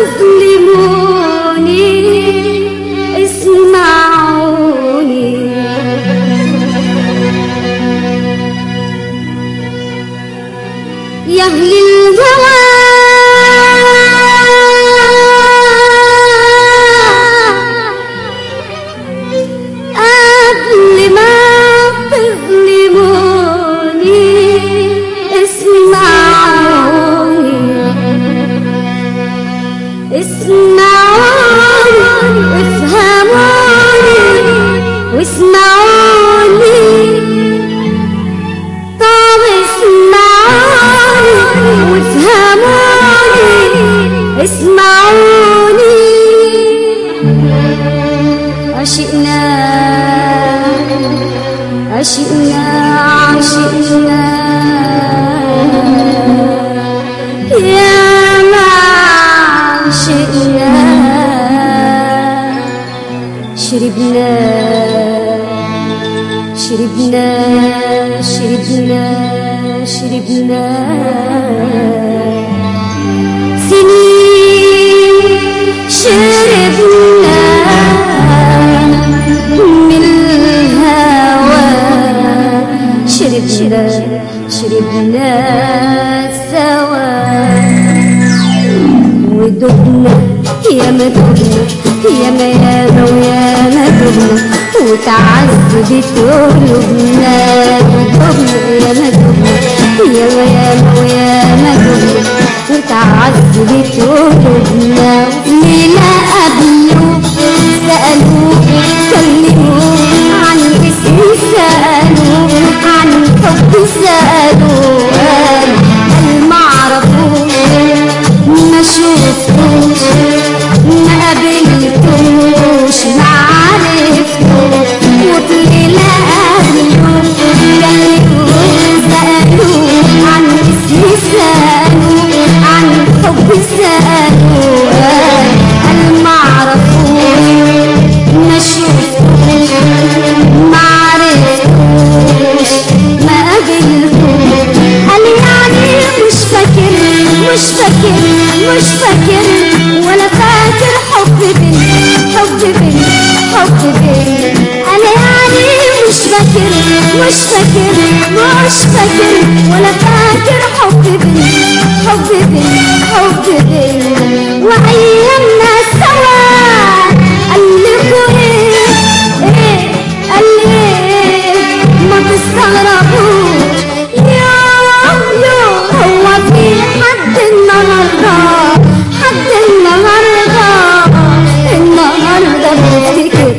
تظلموني اسمعوني يا أهل الهوى قبل ما تظلموني اسمعوني اسمعوني افهموني واسمعوني طب اسمعوني وافهموني اسمعوني عشقنا عشقنا عشقنا يا ما عشقنا شربنا شربنا شربنا شربنا سنين شربنا من الهوى شربنا شربنا سوا ودقنا يا ما دقنا يا ما ياما ويا ما دقنا وتعذبت قلوبنا ودقنا يا ما دقنا يا ما ياما ويا ما دقنا وتعذبت قلوبنا ليلة قبلوا سألوا كلموا عن اسمي سألوا عن حبي سألوا قال معرفوش ما شفتوش ما قابلتوش ما عرفتوش وفي ليلة قبلوا كلموا سألوا عن اسمي سألوا عن حبي سألوا قال معرفوش ما شفتوش ما عرفتوش ما قابلتوش قال يعني مش فاكر مش فاكر مش فاكر ولا فاكر حب بنت حب بنت حب بنت قال يعني مش فاكر مش فاكر مش فاكر ولا فاكر حب بنت حب بنت حب بنت وأيامنا سوا قال لكوا ايه ايه قال ايه ما تستغربوش هو في حد النهارده حد النهارده بيفتكر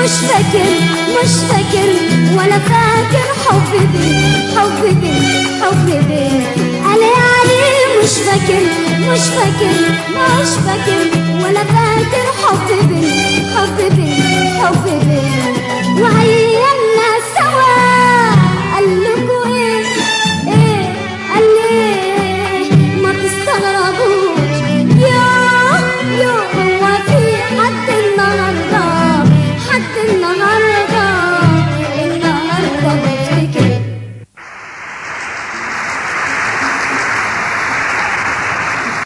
مش فاكر مش فاكر ولا فاكر حبي بيه حبي بيه حبي بيه علي علي مش فاكر مش فاكر مش فاكر ولا فاكر حبي